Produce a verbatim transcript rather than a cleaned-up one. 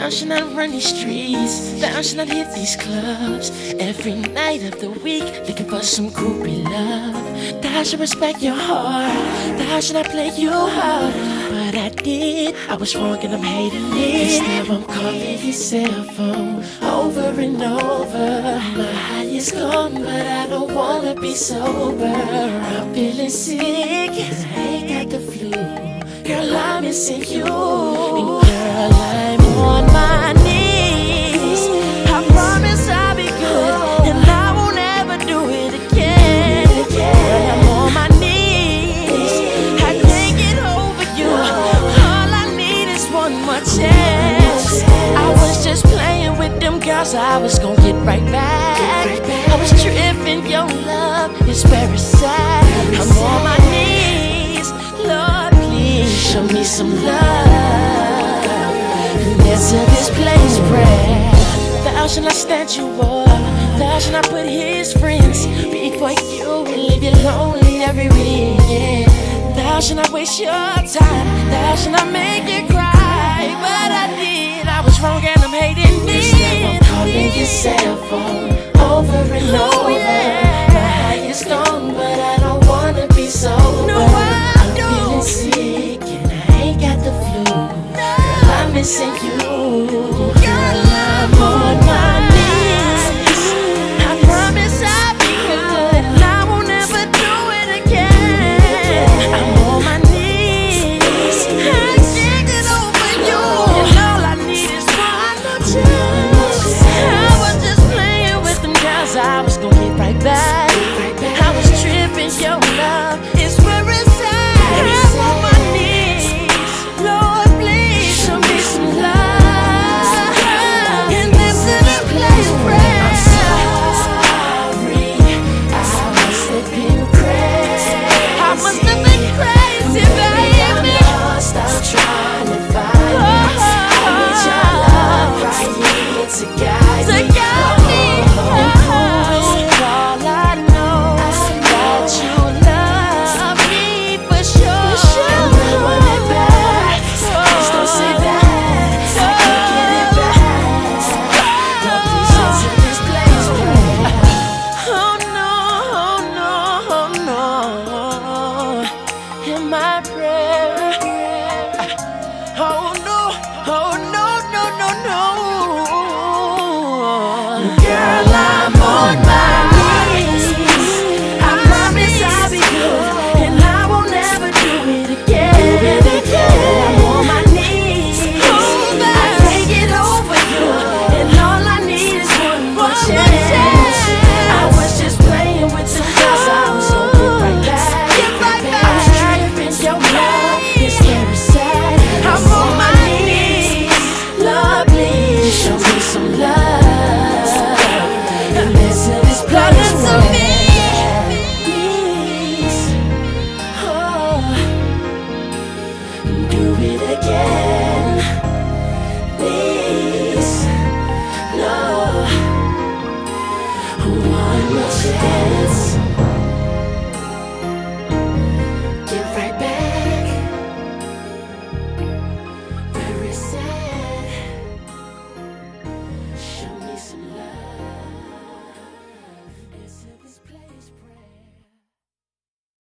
Thou shalt not run these streets, thou shalt not hit these clubs every night of the week, looking for some groupie love. Thou shalt respect your heart, thou shalt not play you hard. But I did, I was wrong and I'm hating it. Now I'm calling your cell phone over and over. My high is gone, but I don't wanna be sober. I'm feeling sick and I ain't got the flu. Girl, I'm missing you. And girl, I'm on my knees. I promise I'll be good and I won't ever do it again. Girl, I'm on my knees. I can't get over you. All I need is one more chance. I was just playing with them girls, I was gonna get right back. I was tripping, your love is very sad. I'm on my knees, Lord, please show me some love. And answer this place prayer. Thou shalt not stand you up, thou shalt not put his friends before you and leave you lonely every weekend. Thou shalt not waste your time, thou shalt not make you cry. But I did, I was wrong and I'm hating it. Now I'm calling your cell phone over and over. Oh, yeah. My high is gone, but I don't wanna be sober. No, I I'm don't. feeling sick and I ain't got the flu. No. Girl, I'm missing you.